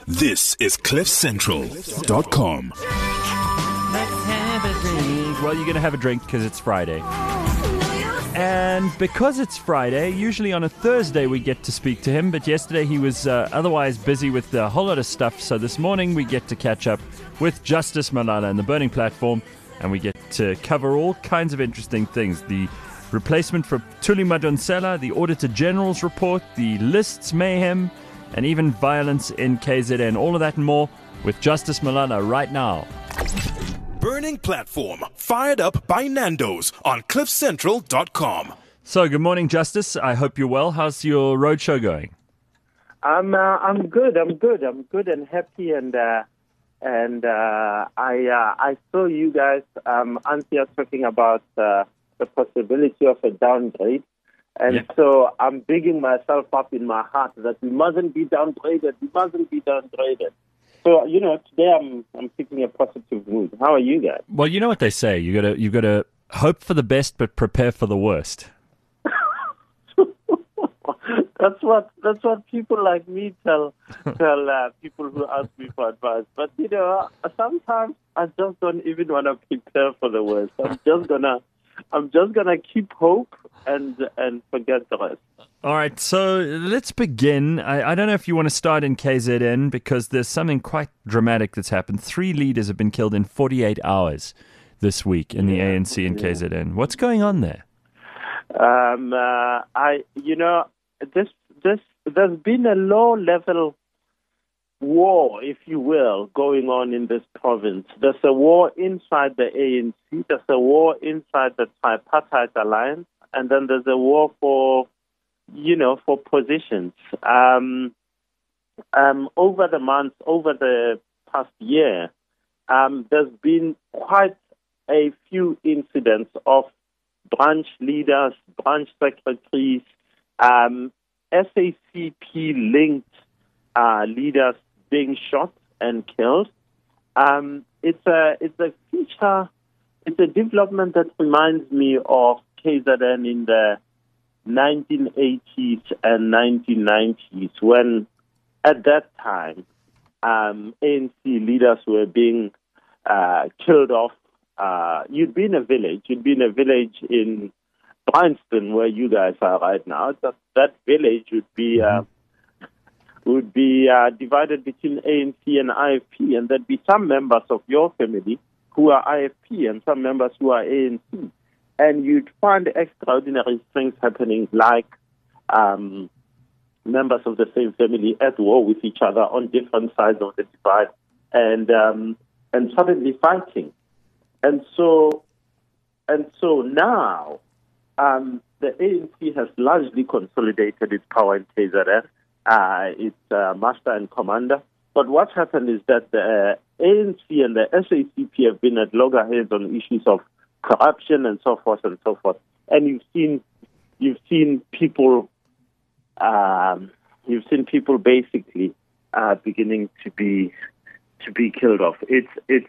This is CliffCentral.com. Let's have a drink. Well, you're going to have a drink because it's Friday. And because it's Friday, usually on a Thursday we get to speak to him, but yesterday he was otherwise busy with a whole lot of stuff. So this morning we get to catch up with Justice Malala and the Burning Platform, and we get to cover all kinds of interesting things. The replacement for Thuli Madonsela, the Auditor General's report, the lists mayhem, and even violence in KZN. All of that and more with Justice Malala right now. Burning Platform, fired up by Nando's on CliffCentral.com. So, good morning, Justice. I hope you're well. How's your roadshow going? I'm good. I'm good and happy. And I saw you guys, Anthea, talking about the possibility of a downgrade. And so I'm bigging myself up in my heart that we mustn't be downgraded. We mustn't be downgraded. So, today I'm taking a positive mood. How are you guys? Well, you know what they say. You got to hope for the best, but prepare for the worst. That's what people like me tell people who ask me for advice. But sometimes I just don't even want to prepare for the worst. I'm just gonna keep hope and forget the rest. All right, so let's begin. I don't know if you want to start in KZN because there's something quite dramatic that's happened. 3 leaders have been killed in 48 hours this week in the ANC and KZN. What's going on there? There's been a low-level war, if you will, going on in this province. There's a war inside the ANC. There's a war inside the Tripartite Alliance, and then there's a war for positions. Over the past year, there's been quite a few incidents of branch leaders, branch secretaries, SACP-linked leaders being shot and killed. It's a feature. It's a development that reminds me of KZN in the 1980s and 1990s, when at that time ANC leaders were being killed off. You'd be in a village in Bryanston, where you guys are right now. That village would be divided between ANC and IFP, and there'd be some members of your family who are IFP and some members who are ANC. And you'd find extraordinary things happening, like members of the same family at war with each other on different sides of the divide, and suddenly fighting. And so now the ANC has largely consolidated its power in KZN. It's master and commander. But what's happened is that the ANC and the SACP have been at loggerheads on issues of corruption and so forth and so forth. And you've seen people basically beginning to be killed off. It's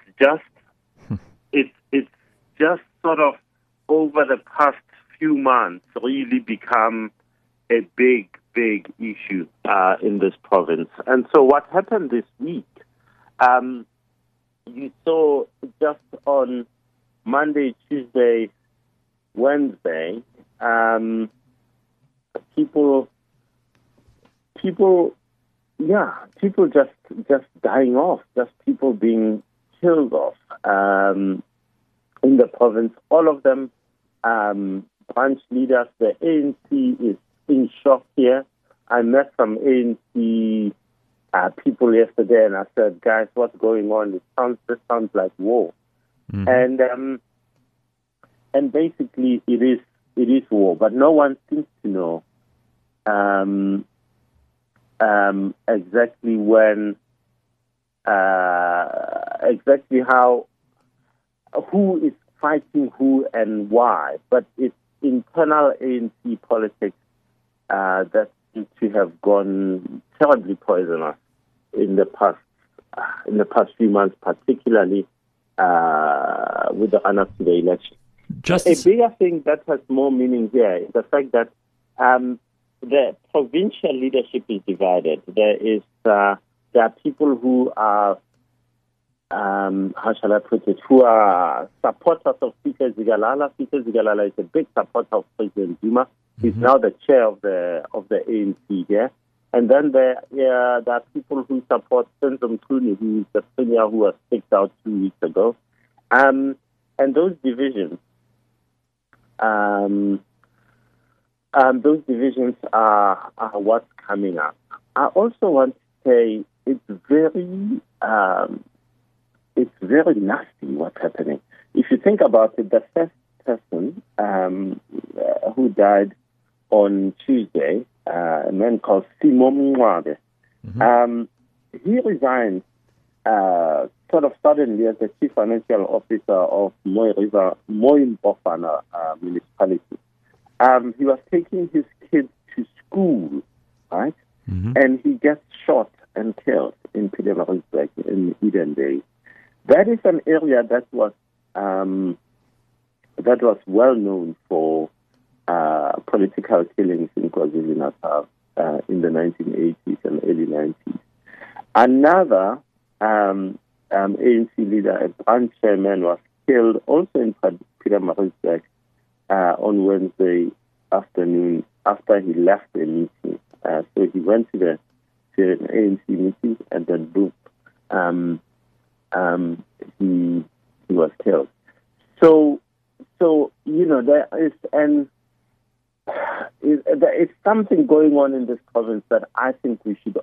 just sort of over the past few months really become a big issue in this province. And so what happened this week, you saw just on Monday, Tuesday, Wednesday, people just dying off, just people being killed off in the province. All of them branch leaders. The ANC is in shock here. I met some ANC people yesterday, and I said, "Guys, what's going on? This sounds like war." Mm-hmm. And basically, it is war, but no one seems to know exactly when, exactly how, who is fighting who and why. But it's internal ANC politics that seems to have gone terribly poisonous in the past few months, particularly with the run-up to the election. A bigger thing that has more meaning here is the fact that the provincial leadership is divided. There is there are people who are, how shall I put it, who are supporters of Peter Zigalala. Peter Zigalala is a big supporter of President Zuma. He's now the chair of the ANC here. And then there are people who support Senzo Mchunu, who is the premier who was kicked out 2 weeks ago. And those divisions, are what's coming up. I also want to say it's very nasty what's happening. If you think about it, the first person who died on Tuesday, a man called Simo Mngcwabe, he resigned sort of suddenly as the chief financial officer of Moimbofana municipality. He was taking his kids to school, right? And he gets shot and killed in Pietermaritzburg in Eden Bay. That is an area that was well known for political killings in KwaZulu-Natal in the 1980s and early 90s. Another ANC leader, a branch chairman, was killed also in Pietermaritzburg on Wednesday afternoon after he left a meeting. So he went to an ANC meeting and then boom, he was killed. So there is something going on in this province that I think we should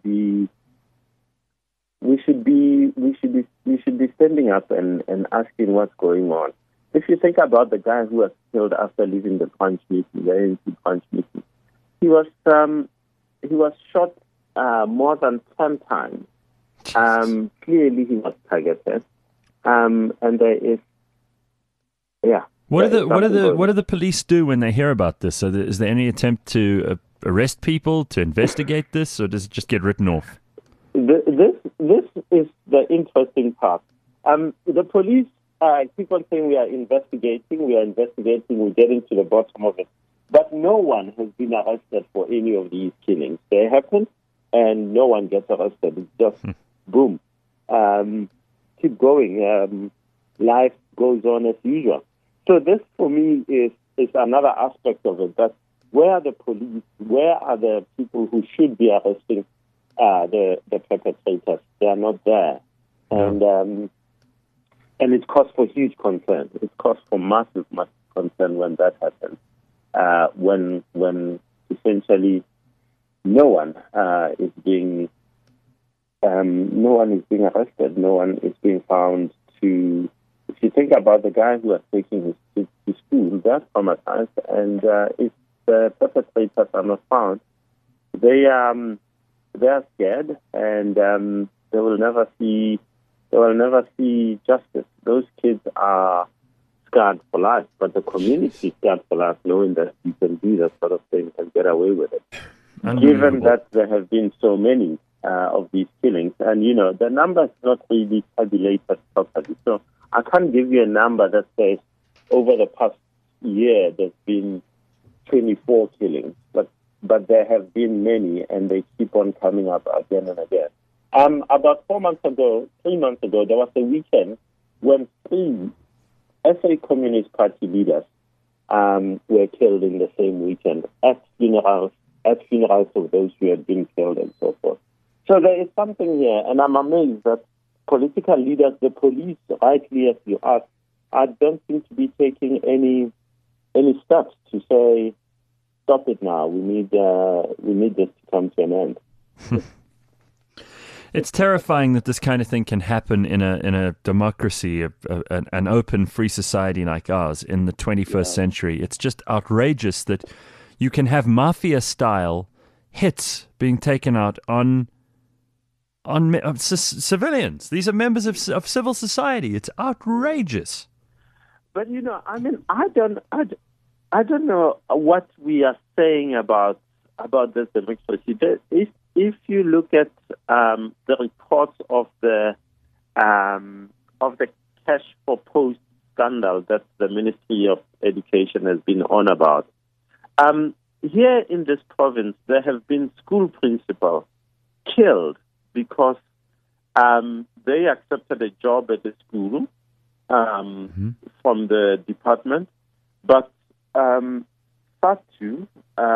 be standing up and asking what's going on. If you think about the guy who was killed after leaving the branch meeting, the ANC branch meeting, he was shot more than 10 times. Clearly, he was targeted, and there is, What do the police do when they hear about this? So is there any attempt to arrest people, to investigate this, or does it just get written off? This is the interesting part. The police keep on saying we are investigating, we're getting to the bottom of it. But no one has been arrested for any of these killings. They happen, and no one gets arrested. It's just boom. Keep going. Life goes on as usual. So this, for me, is another aspect of it. That where are the police? Where are the people who should be arresting the perpetrators? They are not there, and it calls for huge concern. It calls for massive concern when that happens. When essentially no one is being arrested, no one is being found to. If you think about the guy who was taking his kids to school, they're traumatized, and if the perpetrators are not found, they are scared, and they will never see justice. Those kids are scarred for life, but the community is scarred for life, knowing that you can do that sort of thing and get away with it. Given that there have been so many of these killings, and the number is not really tabulated properly, so I can't give you a number that says over the past year there's been 24 killings, but there have been many, and they keep on coming up again and again. About 3 months ago, there was a weekend when 3 SA Communist Party leaders were killed in the same weekend at funerals of those who had been killed and so forth. So there is something here, and I'm amazed that political leaders, the police, rightly as you ask, don't seem to be taking any steps to say, stop it now. We need this to come to an end. It's terrifying that this kind of thing can happen in a democracy, an open, free society like ours in the 21st century. It's just outrageous that you can have mafia-style hits being taken out on civilians. These are members of civil society. It's outrageous. But I don't know what we are saying about this democracy. If you look at the reports of the cash for post scandal that the Ministry of Education has been on about, here in this province there have been school principals killed because they accepted a job at the school from the department, but FATU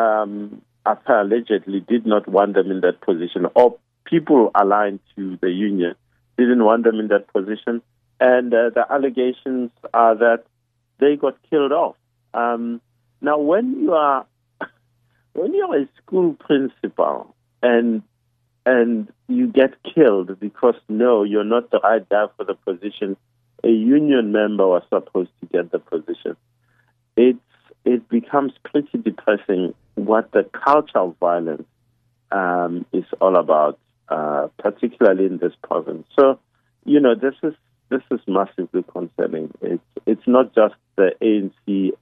allegedly did not want them in that position, or people aligned to the union didn't want them in that position, and the allegations are that they got killed off. Now, when you are a school principal and you get killed because you're not the right guy for the position, a union member was supposed to get the position. It becomes pretty depressing what the culture of violence is all about, particularly in this province. So, this is massively concerning. It's not just the ANC,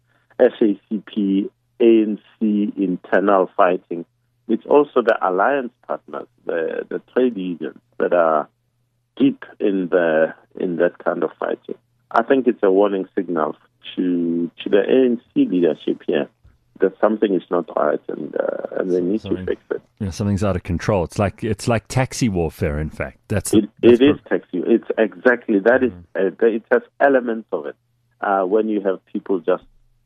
SACP, ANC internal fighting. It's also the alliance partners, the trade unions that are deep in that kind of fighting. I think it's a warning signal to the ANC leadership here that something is not right and they need to fix it. Yeah, something's out of control. It's like taxi warfare. In fact, it is taxi. It's exactly that. It has elements of it. When you have people just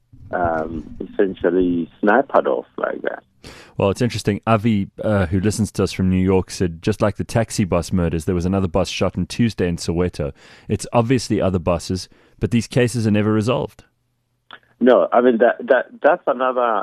essentially sniped off like that. Well, it's interesting. Avi, who listens to us from New York, said just like the taxi bus murders, there was another bus shot on Tuesday in Soweto. It's obviously other buses, but these cases are never resolved. No, I mean that's another.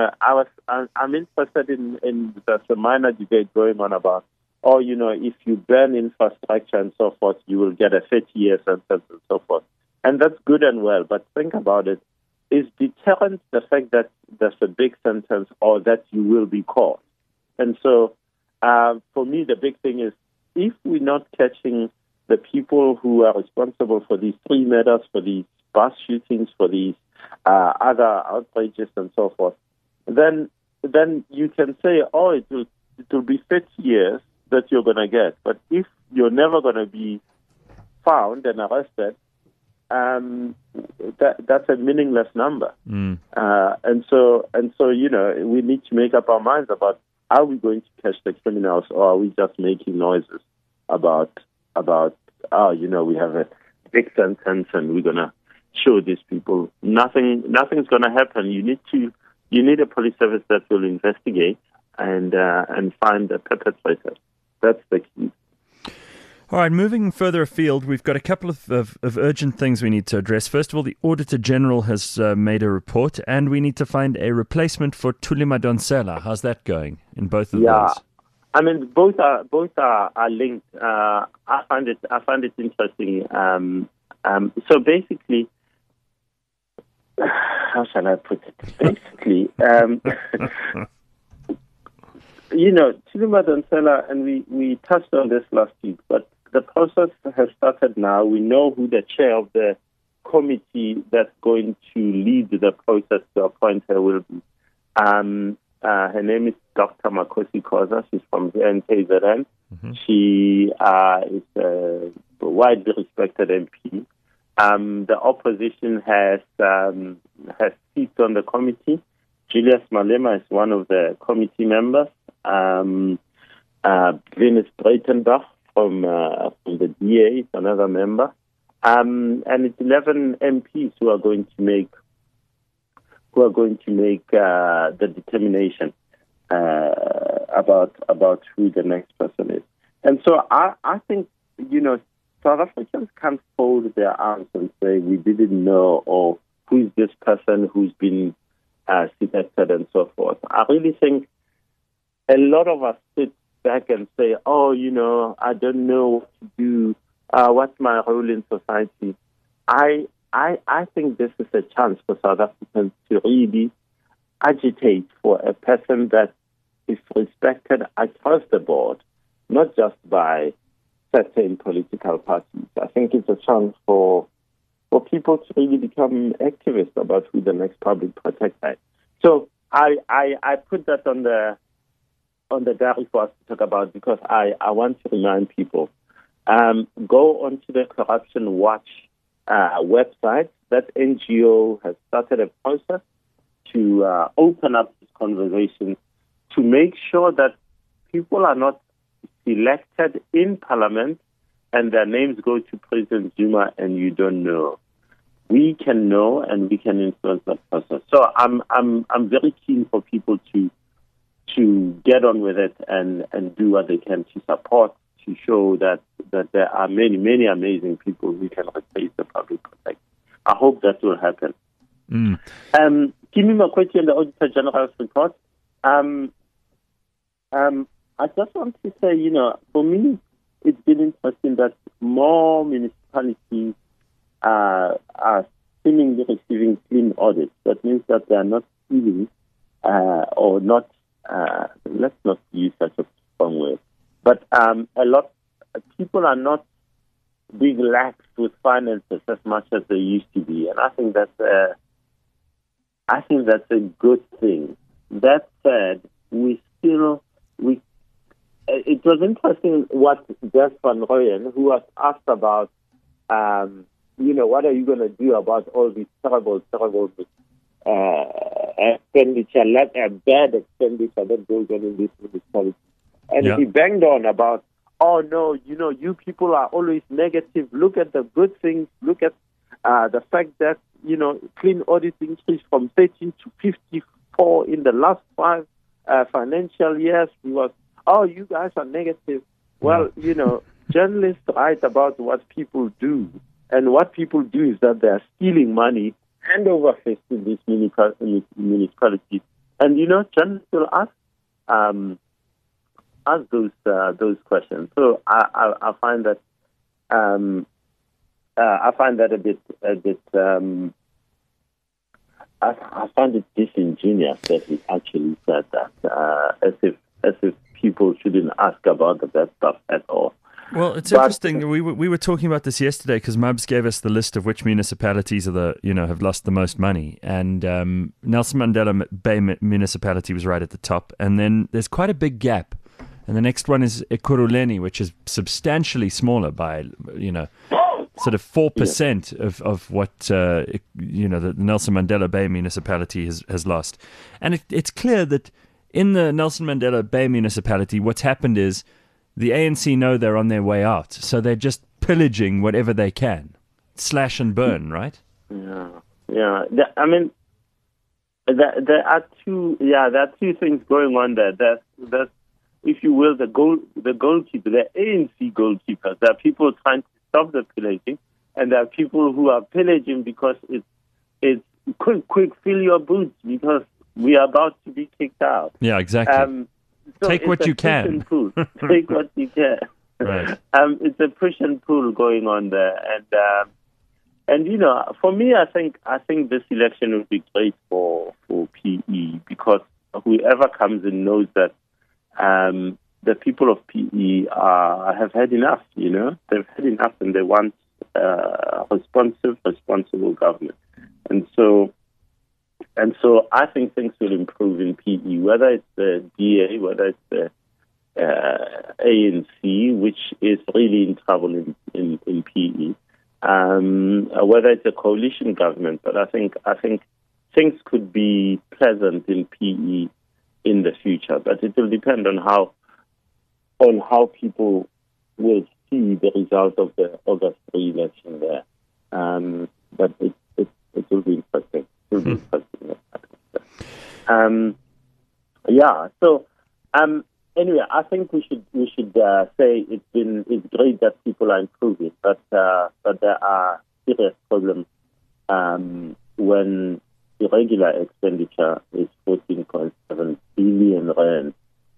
I'm interested in there's a minor debate going on about, if you burn infrastructure and so forth, you will get a 30-year sentence and so forth, and that's good and well. But think about it: is deterrent the fact that there's a big sentence or that you will be caught? And so, for me, the big thing is if we're not catching the people who are responsible for these 3 murders, for these bus shootings, for these other outrages and so forth, then you can say, it will be 30 years that you're going to get. But if you're never going to be found and arrested, that's a meaningless number. And so we need to make up our minds about, are we going to catch the criminals, or are we just making noises about we have a big sentence and we're going to show these people. Nothing's going to happen. You need a police service that will investigate and find the perpetrators. That's the key. All right, moving further afield, we've got a couple of urgent things we need to address. First of all, the Auditor General has made a report, and we need to find a replacement for Thuli Madonsela. How's that going in both of those? I mean, both are linked. I find it interesting. So basically, how shall I put it? Basically, Thuli Madonsela, and we touched on this last week, but the process has started now. We know who the chair of the committee that's going to lead the process to appoint her will be. Her name is Dr. Makosi Khoza. She's from the NKZN. Mm-hmm. She is a widely respected MP. The opposition has seats on the committee. Julius Malema is one of the committee members. Glenis Breitenbach from the DA is another member. And it's 11 MPs who are going to make the determination about who the next person is. And so I think, South Africans can't fold their arms and say we didn't know, or who's this person who's been selected and so forth. I really think a lot of us sit back and say, I don't know what to do. What's my role in society? I think this is a chance for South Africans to really agitate for a person that is respected across the board, not just by certain political parties. I think it's a chance for people to really become activists about who the next public protector is. So I put that on the diary for us to talk about, because I want to remind people, go onto the Corruption Watch website. That NGO has started a process to open up this conversation to make sure that people are not selected in Parliament and their names go to President Zuma and you don't know. We can know and we can influence that process. So I'm very keen for people to get on with it and do what they can to support, to show that there are many, many amazing people who can replace the public protector. I hope that will happen. Kimi Makweti and the Auditor General's report. I just want to say, for me, it's been interesting that more municipalities are seemingly receiving clean audits. That means that they are not stealing or not, let's not use such a strong word, but people are not being lax with finances as much as they used to be. And I think that's a good thing. That said, it was interesting what Jeff Van Rooyen, who was asked about, what are you going to do about all these terrible expenditure, bad expenditure that goes on in this municipality. And he banged on about, oh no, you people are always negative. Look at the good things. Look at the fact that, clean audit increased from 13 to 54 in the last 5 financial years. You guys are negative. Well, journalists write about what people do. And what people do is that they are stealing money hand over fist in these municipalities. And, journalists will ask those questions. So I find that I find it disingenuous that he actually said that, as if people shouldn't ask about that stuff at all. Well, it's interesting. We were talking about this yesterday because Mubs gave us the list of which municipalities are have lost the most money, and Nelson Mandela Bay municipality was right at the top, and then there's quite a big gap, and the next one is Ekurhuleni, which is substantially smaller by sort of 4% of what the Nelson Mandela Bay municipality has lost, and it's clear that in the Nelson Mandela Bay municipality, what's happened is the ANC know they're on their way out, so they're just pillaging whatever they can, slash and burn, right? Yeah. I mean, there are two things going on there. There's, if you will, the goalkeeper, the ANC goalkeepers. There are people trying to stop the pillaging, and there are people who are pillaging because it's quick, fill your boots because we are about to be kicked out. Yeah, exactly. So take what you can. Take what you can. Right. It's a push and pull going on there, and for me, I think this election will be great for PE because whoever comes in knows that the people of PE have had enough. They've had enough, and they want responsible government, and so I think things will improve in PE, whether it's the DA, whether it's the ANC, which is really in trouble in PE, whether it's a coalition government. But I think things could be pleasant in PE in the future. But it will depend on how people will see the result of the August 3 election there. But it will be interesting. Anyway, I think we should say it's great that people are improving, but there are serious problems when irregular expenditure is 14.7 billion rand,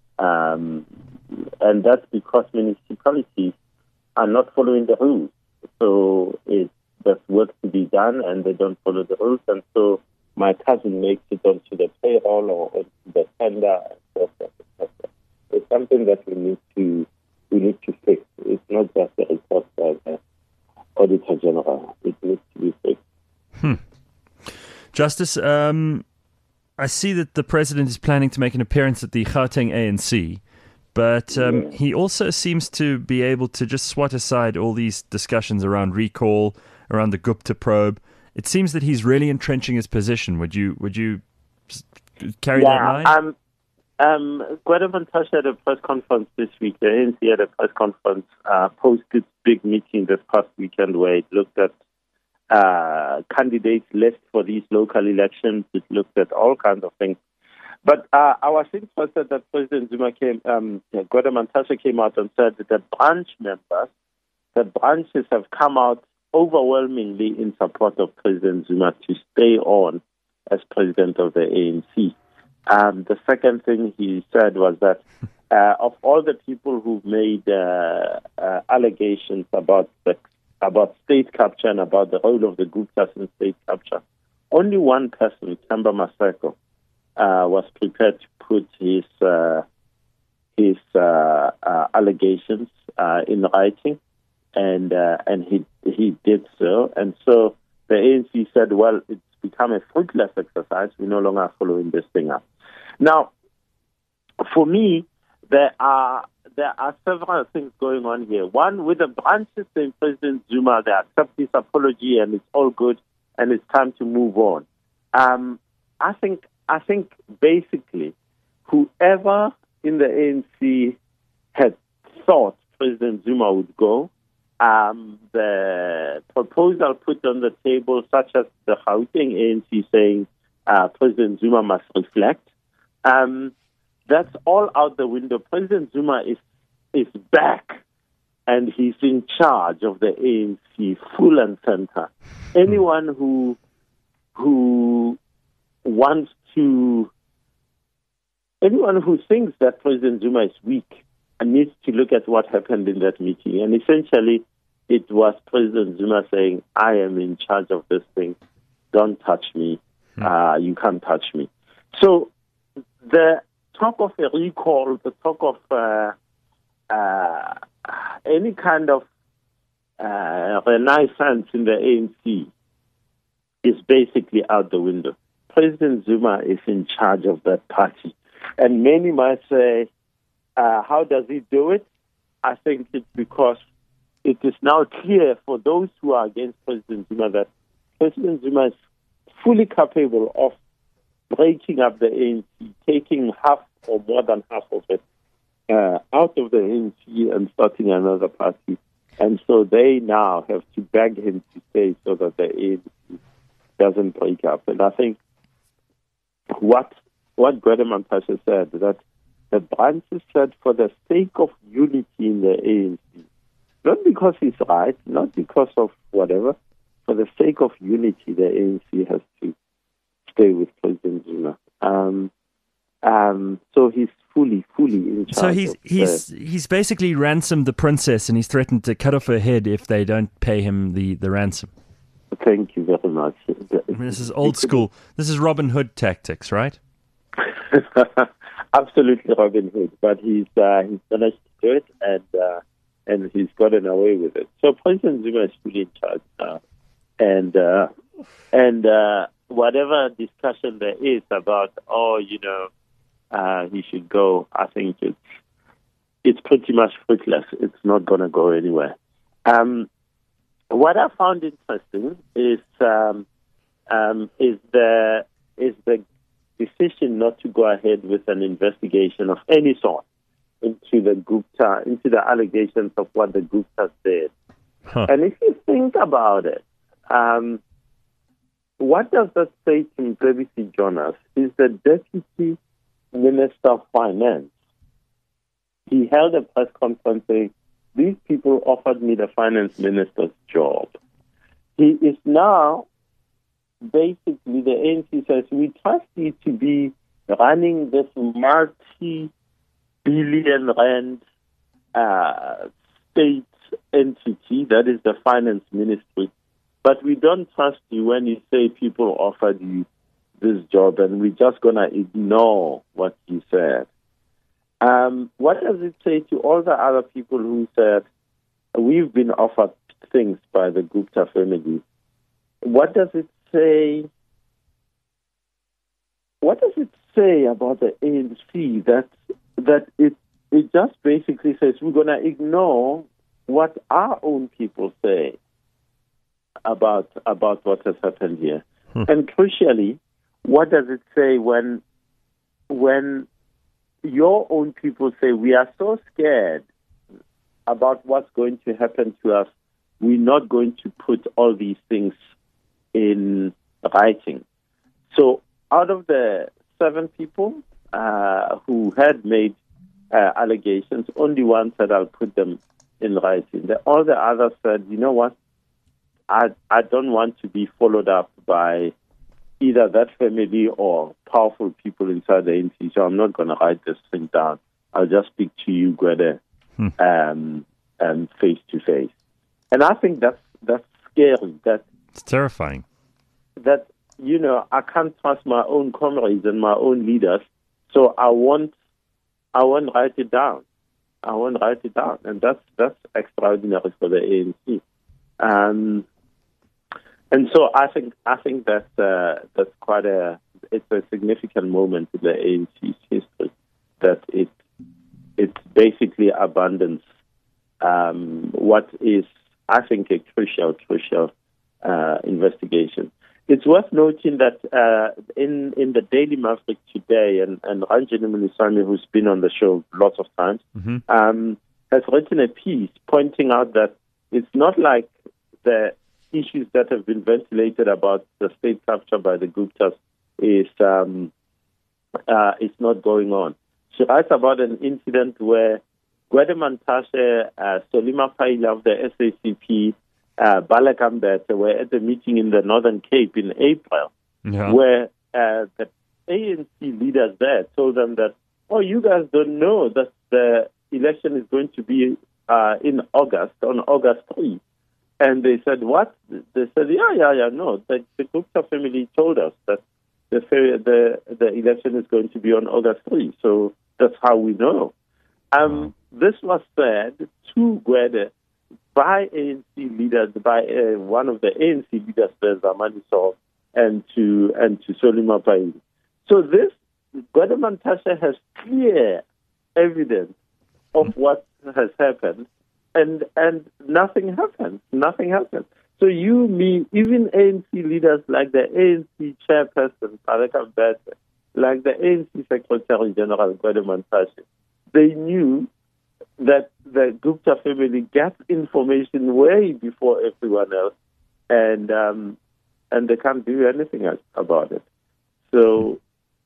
and that's because municipalities are not following the rules. So there's work to be done, and they don't follow the rules, and so my cousin makes it onto the payroll or onto the tender, and so forth. It's something that we need to fix. It's not just a report by the Auditor General. It needs to be fixed. Justice, I see that the President is planning to make an appearance at the Gauteng ANC, but he also seems to be able to just swat aside all these discussions around recall, around the Gupta probe. It seems that he's really entrenching his position. Would you carry that line? Gwede Mantashe had a press conference this week. The ANC had a press conference post its big meeting this past weekend where it looked at candidates list for these local elections. It looked at all kinds of things. But I was interested that President Zuma Gwede Mantashe came out and said that the branches have come out overwhelmingly in support of President Zuma to stay on as president of the ANC. The second thing he said was that of all the people who've made allegations about state capture and about the role of the Guptas in state capture, only one person, Themba Maseko, was prepared to put his allegations in writing, and he did so. And so the ANC said, well, it's become a fruitless exercise. We're no longer following this thing up. Now, for me, there are several things going on here. One, with the branches saying President Zuma, they accept his apology and it's all good and it's time to move on. I think basically whoever in the ANC had thought President Zuma would go, the proposal put on the table, such as the Gauteng ANC saying President Zuma must reflect, that's all out the window. President Zuma is back, and he's in charge of the ANC, full and center. Anyone who thinks that President Zuma is weak needs to look at what happened in that meeting. And essentially, it was President Zuma saying, I am in charge of this thing. Don't touch me. You can't touch me. So the talk of a recall, the talk of any kind of renaissance in the ANC is basically out the window. President Zuma is in charge of that party. And many might say, how does he do it? I think it's because it is now clear for those who are against President Zuma that President Zuma is fully capable of breaking up the ANC, taking half or more than half of it out of the ANC and starting another party. And so they now have to beg him to stay so that the ANC doesn't break up. And I think what Gwede Mantashe said, that the branches said for the sake of unity in the ANC, not because he's right, not because of whatever, for the sake of unity, the ANC has to stay with President Zuma. So he's fully in charge. So he's basically ransomed the princess, and he's threatened to cut off her head if they don't pay him the ransom. Thank you very much. I mean, this is old school. This is Robin Hood tactics, right? Absolutely Robin Hood, but he's managed to do it, and he's gotten away with it. So President Zuma is fully in charge now, and whatever discussion there is about, he should go, I think it's pretty much fruitless. It's not going to go anywhere. What I found interesting is the decision not to go ahead with an investigation of any sort into the allegations of what the Guptas did. Huh. And if you think about it, what does that say to Mcebisi Jonas? He's the Deputy Minister of Finance. He held a press conference saying, these people offered me the finance minister's job. He is now, basically, the ANC says, we trust you to be running this multi-billion rand state entity, that is the finance ministry. But we don't trust you when you say people offered you this job, and we're just going to ignore what you said. What does it say to all the other people who said, we've been offered things by the Gupta family? What does it say? What does it say about the ANC that it just basically says we're going to ignore what our own people say about what has happened here? And crucially, what does it say when your own people say, we are so scared about what's going to happen to us, we're not going to put all these things in writing. So out of the 7 people who had made allegations, only one said, I'll put them in writing. All the others said, you know what, I don't want to be followed up by either that family or powerful people inside the ANC, so I'm not going to write this thing down. I'll just speak to you, Gwede, face to face. And I think that's scary. It's terrifying. That, you know, I can't trust my own comrades and my own leaders, so I won't write it down. I won't write it down, and that's extraordinary for the ANC. And so I think that's quite it's a significant moment in the ANC's history, that it basically abandons what is, I think, a crucial investigation. It's worth noting that in the Daily Maverick today, and Ranjani Munisami, who's been on the show lots of times, has written a piece pointing out that it's not like the issues that have been ventilated about the state capture by the Guptas is not going on. She writes about an incident where Gwede Mantashe, Solima Paila of the SACP, Baleka Mbete were at a meeting in the Northern Cape in April, where the ANC leaders there told them that, oh, you guys don't know that the election is going to be in August, on August 3. And they said, what? They said, yeah, no. The Gupta family told us that the election is going to be on August 3. So that's how we know. This was said to Gwede by ANC leaders, by one of the ANC leaders, Zamani Sow, and to Solima Paili. So this, Gwede Mantashe has clear evidence of what has happened. And nothing happened. So you, me, even ANC leaders like the ANC chairperson, Baleka Mbete, like the ANC Secretary General, Gwede Mantashe, they knew that the Gupta family gets information way before everyone else, and they can't do anything else about it. So,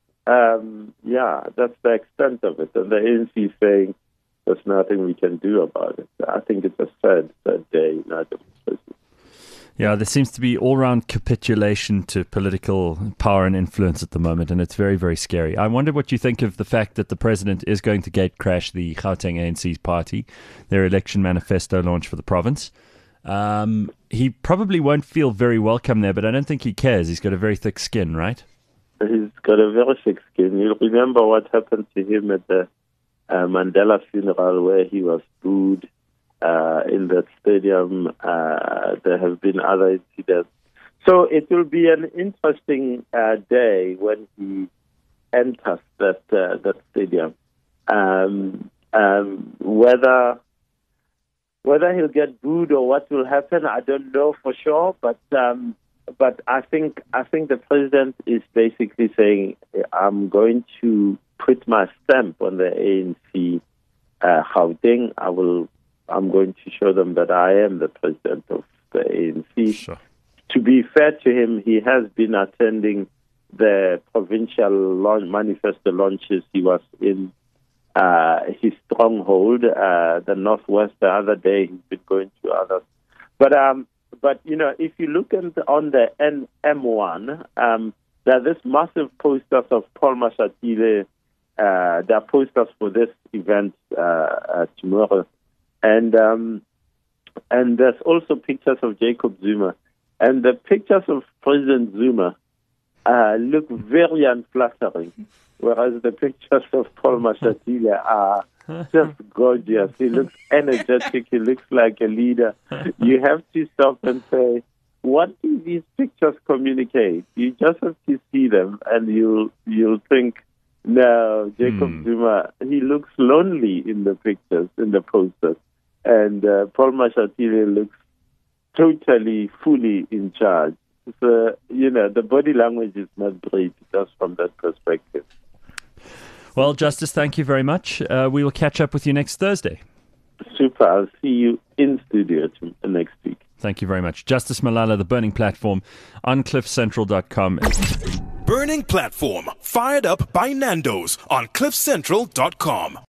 that's the extent of it. And the ANC is saying, there's nothing we can do about it. I think it's a sad day in our democracy. Yeah, there seems to be all-round capitulation to political power and influence at the moment, and it's very, very scary. I wonder what you think of the fact that the president is going to gatecrash the Gauteng ANC's party, their election manifesto launch for the province. He probably won't feel very welcome there, but I don't think he cares. He's got a very thick skin, right? He's got a very thick skin. You'll remember what happened to him at the Mandela funeral, where he was booed in that stadium. There have been other incidents. So it will be an interesting day when he enters that stadium. Whether he'll get booed or what will happen, I don't know for sure. But I think the president is basically saying, I'm going to put my stamp on the ANC Gauteng. I'm going to show them that I am the president of the ANC. Sure. To be fair to him, he has been attending the provincial manifesto launches. He was in his stronghold, the Northwest, the other day. He's been going to others. But you know, if you look on the M1, there are this massive posters of Paul Mashatile. There are posters for this event tomorrow, and there's also pictures of Jacob Zuma, and the pictures of President Zuma look very unflattering, whereas the pictures of Paul Mashatile are just gorgeous. He looks energetic. He looks like a leader. You have to stop and say, what do these pictures communicate? You just have to see them, and you'll think, no, Jacob Zuma, he looks lonely in the pictures, in the posters. And Paul Mashatile looks totally, fully in charge. So, you know, the body language is not great just from that perspective. Well, Justice, thank you very much. We will catch up with you next Thursday. Super. I'll see you in studio next week. Thank you very much. Justice Malala, The Burning Platform, on cliffcentral.com. Burning Platform, fired up by Nando's on cliffcentral.com.